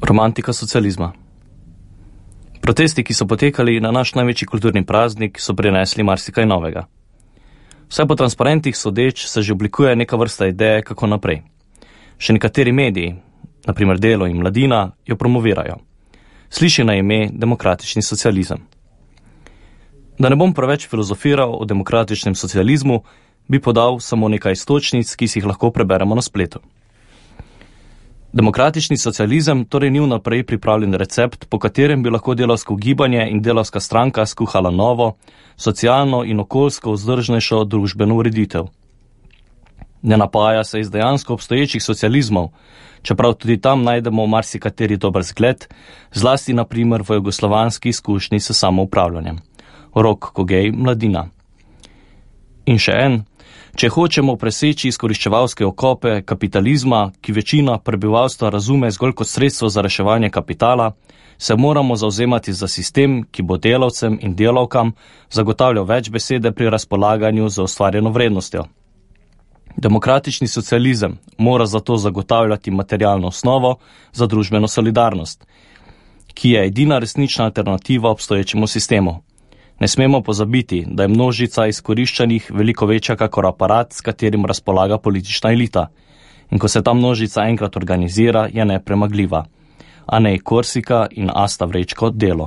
Romantika socializma. Protesti, ki so potekali na naš največji kulturni praznik, so prinesli marsikaj novega. Vse po transparentih sodeč se že oblikuje neka vrsta ideje, kako naprej. Še nekateri mediji, naprimer Delo in Mladina, jo promovirajo. Sliši na ime demokratični socializem. Da ne bom preveč filozofiral o demokratičnem socializmu, bi podal samo nekaj iztočnic, ki si jih lahko preberemo na spletu. Demokratični socializem torej ni vnaprej pripravljen recept, po katerem bi lahko delavsko gibanje in delavska stranka skuhala novo, socialno in okoljsko vzdržnejšo družbeno ureditev. Ne napaja se iz dejansko obstoječih socializmov, čeprav tudi tam najdemo marsikateri dober zgled, zlasti na primer v jugoslovanski izkušnji s samoupravljanjem. Rok Kogej, Mladina. In še en. Če hočemo preseči izkoriščevalske okope kapitalizma, ki večina prebivalstva razume zgolj kot sredstvo za reševanje kapitala, se moramo zavzemati za sistem, ki bo delavcem in delavkam zagotavljal več besede pri razpolaganju za ustvarjeno vrednostjo. Demokratični socializem mora zato zagotavljati materialno osnovo za družbeno solidarnost, ki je edina resnična alternativa obstoječemu sistemu. Ne smemo pozabiti, da je množica izkoriščanih veliko večja kakor aparat, s katerim razpolaga politična elita. In ko se ta množica enkrat organizira, je nepremagljiva. Anej Korsika in Asta Vrečko Delo.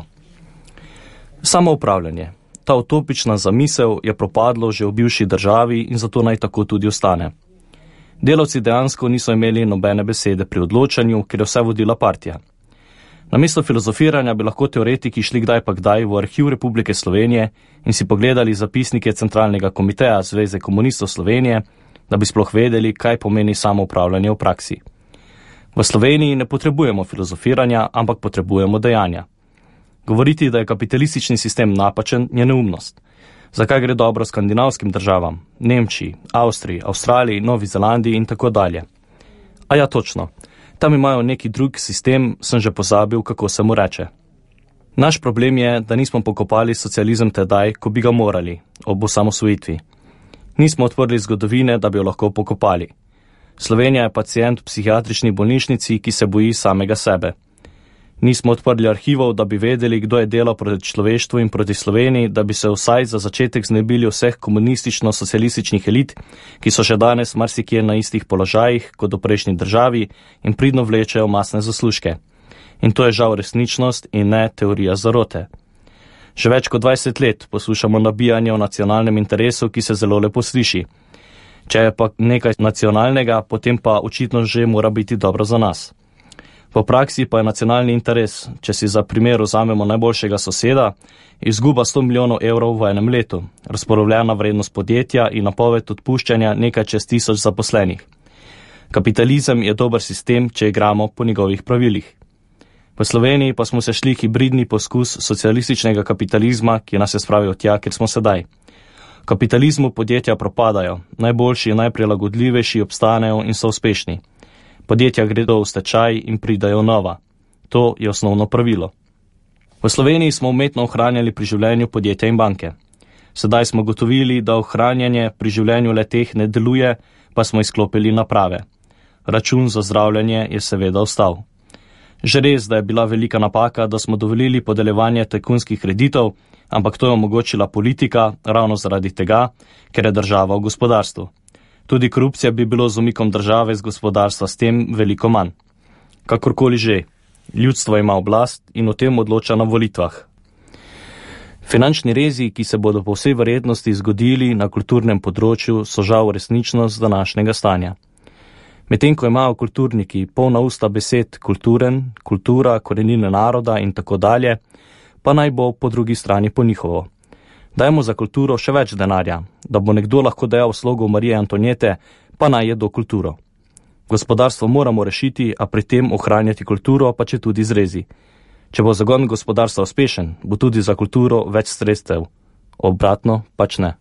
Samoupravljanje. Ta utopična zamisel je propadlo že v bivši državi in zato naj tako tudi ostane. Delavci dejansko niso imeli nobene besede pri odločanju, ker je vse vodila partija. Namesto filozofiranja bi lahko teoretiki šli kdaj pa kdaj v arhiv Republike Slovenije in si pogledali zapisnike Centralnega komiteja Zveze komunistov Slovenije, da bi sploh vedeli, kaj pomeni samoupravljanje v praksi. V Sloveniji ne potrebujemo filozofiranja, ampak potrebujemo dejanja. Govoriti, da je kapitalistični sistem napačen, je neumnost. Zakaj gre dobro skandinavskim državam, Nemčiji, Avstriji, Avstraliji, Novi Zelandiji in tako dalje? A ja, točno. Tam imajo neki drug sistem, sem že pozabil, kako se mu reče. Naš problem je, da nismo pokopali socializem tedaj, ko bi ga morali, ob osamosvojitvi. Nismo odprli zgodovine, da bi jo lahko pokopali. Slovenija je pacient v psihiatrični bolnišnici, ki se boji samega sebe. Nismo odprli arhivov, da bi vedeli, kdo je delal proti človeštvu in proti Sloveniji, da bi se vsaj za začetek znebili vseh komunistično-socialističnih elit, ki so še danes marsikje na istih položajih kot v prejšnji državi in pridno vlečejo masne zaslužke. In to je žal resničnost in ne teorija zarote. Že več kot 20 let poslušamo nabijanje o nacionalnem interesu, ki se zelo lepo sliši. Če je pa nekaj nacionalnega, potem pa očitno že mora biti dobro za nas. Po praksi pa je nacionalni interes, če si za primer vzamemo najboljšega soseda, izguba 100 milijonov evrov v enem letu, razpolovljena vrednost podjetja in napoved odpuščanja nekaj čez 1000 zaposlenih. Kapitalizem je dober sistem, če igramo po njegovih pravilih. V Sloveniji pa smo se šli hibridni poskus socialističnega kapitalizma, ki nas je spravil tja, kjer smo sedaj. V kapitalizmu podjetja propadajo, najboljši in najprilagodljivejši obstanejo in so uspešni. Podjetja gredo v stečaj in pridajo nova. To je osnovno pravilo. V Sloveniji smo umetno ohranjali pri življenju podjetja in banke. Sedaj smo gotovili, da ohranjanje pri življenju le-teh ne deluje, pa smo izklopili naprave. Račun za zdravljenje je seveda ostal. Že res, da je bila velika napaka, da smo dovolili podeljevanje tajkunskih kreditov, ampak to je omogočila politika ravno zaradi tega, ker je država v gospodarstvu. Tudi korupcija bi bilo z umikom države z gospodarstva s tem veliko manj. Kakorkoli že, ljudstvo ima oblast in o tem odloča na volitvah. Finančni rezi, ki se bodo po vsej verjetnosti zgodili na kulturnem področju, so žal resničnost današnjega stanja. Medtem ko imajo kulturniki polna usta besed kulturen, kultura, korenine naroda in tako dalje, pa naj bo po drugi strani po njihovo. Dajmo za kulturo še več denarja, da bo nekdo lahko dejal slogu Marije Antonijete, pa naj jedo kulturo. Gospodarstvo moramo rešiti, a pri tem ohranjati kulturo, pa če tudi zrezi. Če bo zagon gospodarstva uspešen, bo tudi za kulturo več sredstev. Obratno pač ne.